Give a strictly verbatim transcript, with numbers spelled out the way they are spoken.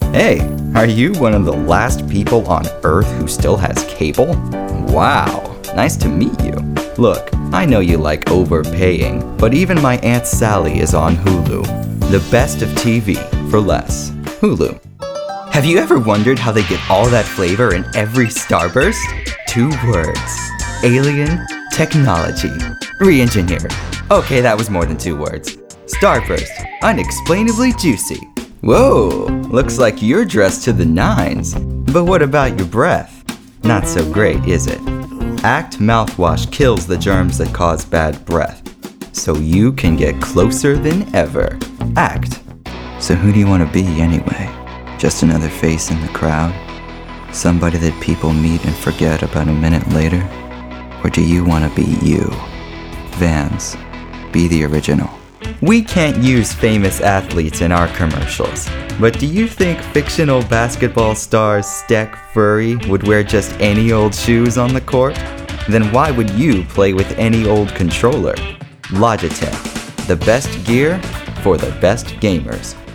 Hey, are you one of the last people on Earth who still has cable? Wow, nice to meet you. Look, I know you like overpaying, but even my Aunt Sally is on Hulu. The best of T V for less. Hulu. Have you ever wondered how they get all that flavor in every Starburst? Two words. Alien technology. Re-engineered. Okay, that was more than two words. Starburst. Unexplainably juicy. Whoa, looks like you're dressed to the nines. But what about your breath? Not so great, is it? Act mouthwash kills the germs that cause bad breath, so you can get closer than ever. Act. So who do you want to be anyway? Just another face in the crowd? Somebody that people meet and forget about a minute later? Or do you want to be you? Vans, be the original. We can't use famous athletes in our commercials, but do you think fictional basketball stars Steph Curry would wear just any old shoes on the court? Then why would you play with any old controller? Logitech, the best gear for the best gamers.